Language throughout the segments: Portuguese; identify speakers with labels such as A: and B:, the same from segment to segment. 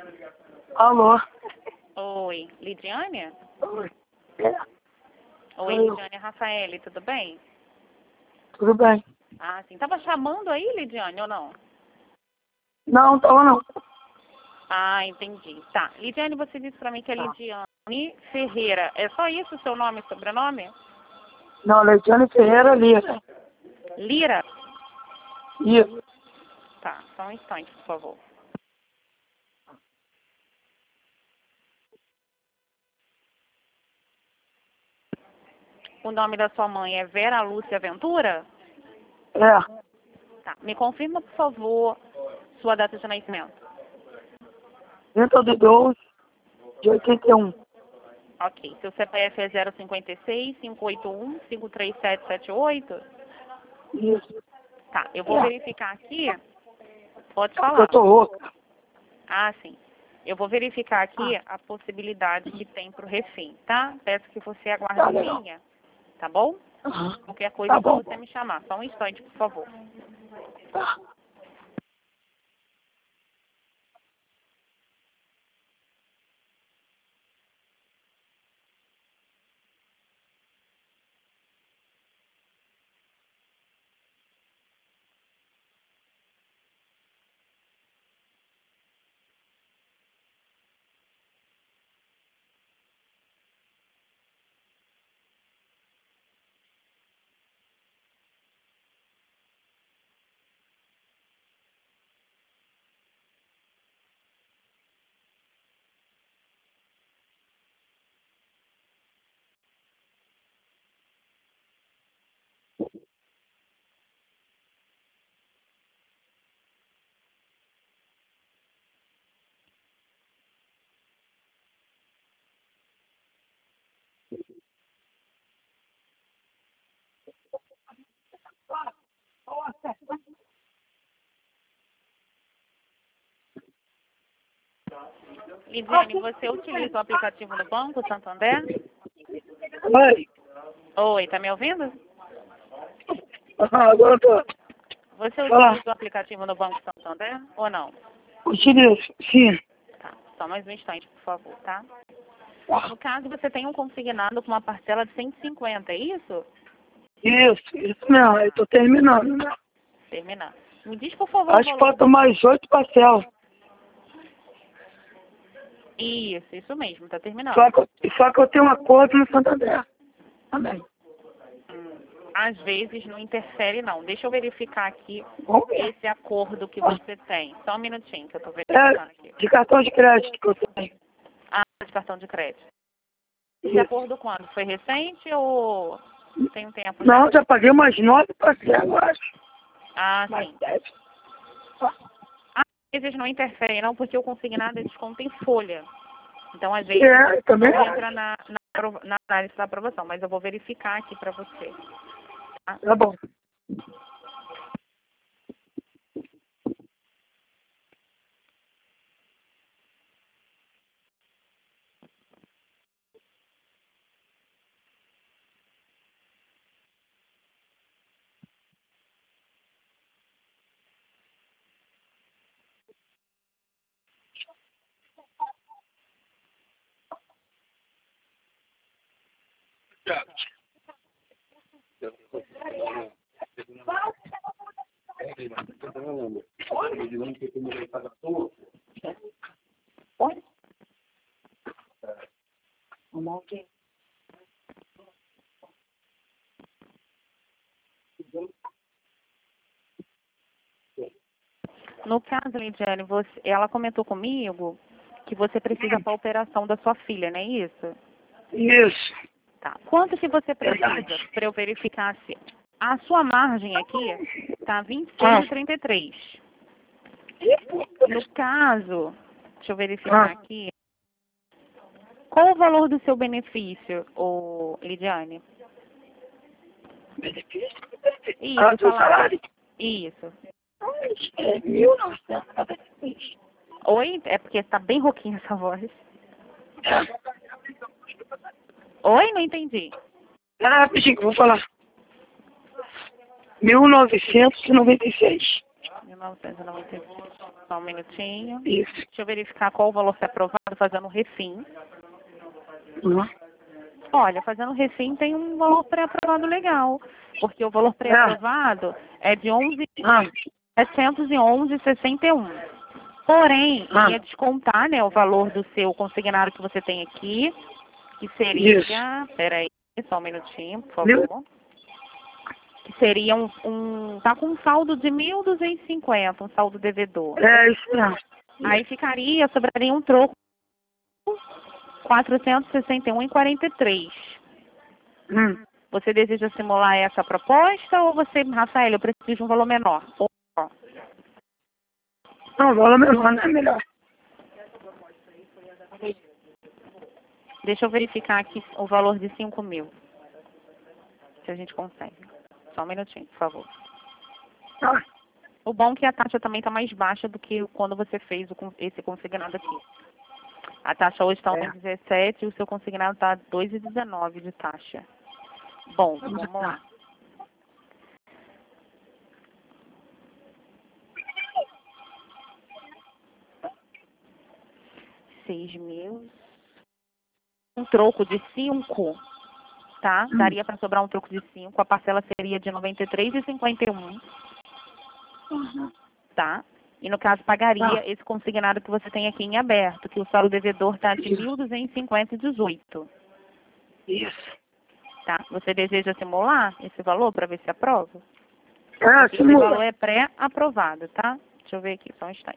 A: Alô?
B: Oi, Lidiane?
A: Oi.
B: Oi, Lidiane, Rafaele, tudo bem?
A: Tudo bem?
B: Ah, sim. Tava chamando aí, Lidiane, ou não?
A: Não, tava não.
B: Ah, entendi. Tá. Lidiane, você disse pra mim que é Lidiane Ferreira. É só isso o seu nome e sobrenome?
A: Não, Leidiane Ferreira Lira.
B: Lira?
A: Isso.
B: Tá, só um instante, por favor. O nome da sua mãe é Vera Lúcia Ventura?
A: É.
B: Tá. Me confirma, por favor, sua data de nascimento.
A: 30 de 12 de 81.
B: Ok. Seu CPF é 056-581-53778?
A: Isso.
B: Tá. Eu vou verificar aqui. Pode
A: Porque eu
B: falar.
A: tô louca.
B: Ah, sim. Eu vou verificar aqui a possibilidade que tem pro refém, tá? Peço que você aguarde
A: Tá
B: em
A: legal.
B: linha, tá bom?
A: Aham.
B: Qualquer coisa
A: Tá
B: é só
A: bom.
B: você me chamar. Só um instante, por favor.
A: Tá.
B: Lidiane, você utiliza o aplicativo do Banco Santander?
A: Oi.
B: Oi, tá me ouvindo?
A: Agora eu tô.
B: Você
A: Fala.
B: utiliza o aplicativo do Banco Santander ou não?
A: Utilizo. Sim.
B: Tá. Só mais um instante, por favor, tá?
A: Tá.
B: No caso, você tem um consignado com uma parcela de 150, é isso?
A: Isso mesmo. Eu tô terminando, né?
B: Terminar. Me diz, por favor, o
A: Acho que
B: valor
A: falta mais 8 parcelas.
B: Isso mesmo, tá terminando.
A: Só que eu tenho um acordo no Santander. Também.
B: Às vezes não interfere, não. Deixa eu verificar aqui
A: Vamos ver.
B: esse acordo que você tem. Só um minutinho que eu tô
A: É
B: verificando aqui.
A: de cartão de crédito que eu tenho.
B: Ah, de cartão de crédito. Esse
A: Isso.
B: acordo quando? Foi recente ou tem um tempo já?
A: Não, já paguei umas 9 parcelas, eu acho.
B: Ah,
A: Mais
B: sim.
A: 10.
B: Às vezes não interfere, não, porque o consignado é desconto em folha. Então, às vezes,
A: Eu também
B: não entra
A: acho.
B: na análise da aprovação, mas eu vou verificar aqui para você. Tá?
A: Tá bom. Oi? Vamos aqui.
B: No caso, Lidiane, ela comentou comigo que você precisa para a operação da sua filha, não é isso?
A: Isso.
B: Tá. Quanto que você precisa
A: Verdade.
B: para eu verificar se a sua margem aqui tá
A: Ah.
B: 26,33. No caso, deixa eu verificar
A: Ah.
B: aqui. Qual o valor do seu benefício, Lidiane?
A: Benefício?
B: Isso,
A: Do
B: salário.
A: salário?
B: Isso.
A: É 1.900.
B: Oi? É porque tá bem rouquinha essa voz. Oi? Não entendi.
A: Rapidinho, vou falar. 1996.
B: 1996. Só um minutinho.
A: Isso.
B: Deixa eu verificar qual o valor foi aprovado fazendo refim.
A: Uhum.
B: Olha, fazendo refim tem um valor pré-aprovado legal, porque o valor pré-aprovado é de
A: Ah,
B: 711,61. Porém,
A: Ah.
B: ia descontar, né, o valor do seu consignado que você tem aqui, que seria, peraí, só um minutinho, por favor. Que seria tá com um saldo de 1.250, um saldo devedor.
A: é isso mesmo.
B: Aí sobraria um troco 461,43. Você deseja simular essa proposta ou você, Rafael, eu preciso de um valor menor?
A: Não, valor menor, não é melhor.
B: Deixa eu verificar aqui o valor de 5.000. Se a gente consegue. Só um minutinho, por favor.
A: Ah,
B: O bom é que a taxa também está mais baixa do que quando você fez esse consignado aqui. A taxa hoje está 1,17 e o seu consignado está 2,19 de taxa. Bom, vamos lá. 6.000. Um troco de 5, tá? Daria para sobrar um troco de 5. A parcela seria de 93,51. Tá? E no caso pagaria esse consignado que você tem aqui em aberto, que o saldo devedor está de 1.250,18.
A: isso.
B: Tá? Você deseja simular esse valor para ver se aprova? Esse
A: Simula.
B: valor é pré-aprovado, tá? Deixa eu ver aqui, só um instante.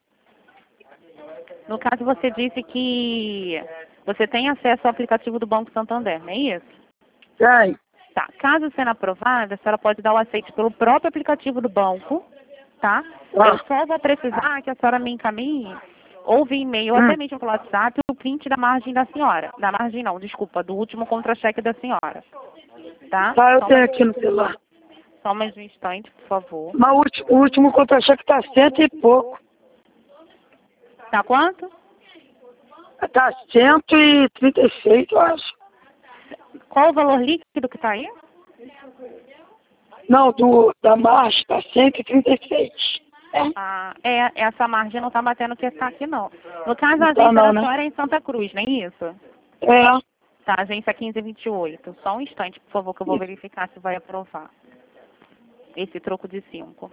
B: No caso, você disse que você tem acesso ao aplicativo do Banco Santander, não é isso?
A: Tem.
B: Tá. Caso sendo aprovada, a senhora pode dar o aceite pelo próprio aplicativo do banco, tá? Eu só vou precisar que a senhora me encaminhe, ou via e-mail, ou até mesmo pelo WhatsApp, o print da margem da senhora. Da margem não, desculpa, do último contra-cheque da senhora. Tá?
A: Tá, eu tenho aqui no celular.
B: Só mais um instante, por favor.
A: Mas o último contra-cheque tá 100 e pouco.
B: Tá quanto?
A: Tá 136, eu acho.
B: Qual o valor líquido que tá aí?
A: Não, da marcha tá 136.
B: Essa margem não tá batendo o que tá aqui, não. No caso, a
A: Não
B: agência
A: não,
B: da
A: né?
B: senhora é em Santa Cruz, não é isso? Tá, agência 1528. Só um instante, por favor, que eu vou verificar se vai aprovar esse troco de 5.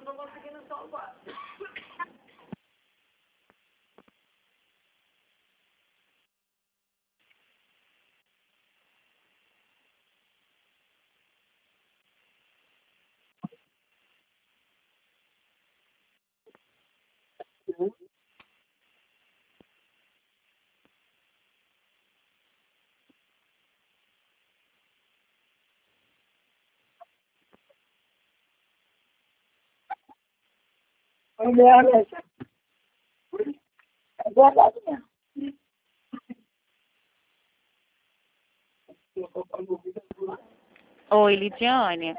A: É verdade mesmo.
B: Oi, Lidiane.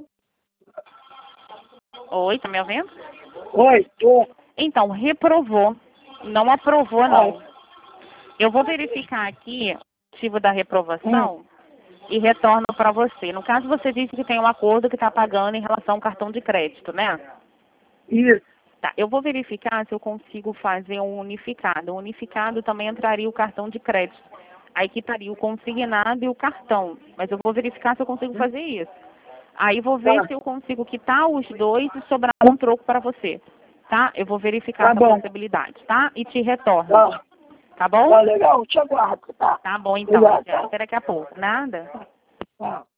B: Oi, tá me ouvindo?
A: Oi, tô.
B: Então, reprovou. Não aprovou, não. Eu vou verificar aqui o motivo da reprovação e retorno para você. No caso, você disse que tem um acordo que está pagando em relação ao cartão de crédito, né?
A: Isso.
B: Tá, eu vou verificar se eu consigo fazer um unificado. O unificado também entraria o cartão de crédito. Aí quitaria o consignado e o cartão. Mas eu vou verificar se eu consigo fazer isso. Aí vou ver se eu consigo quitar os dois e sobrar um troco para você. Tá? Eu vou verificar essa possibilidade, tá? E te retorno. Tá bom?
A: Tá legal, te aguardo, tá?
B: Tá bom, então. Até daqui a pouco. Nada?
A: Tá.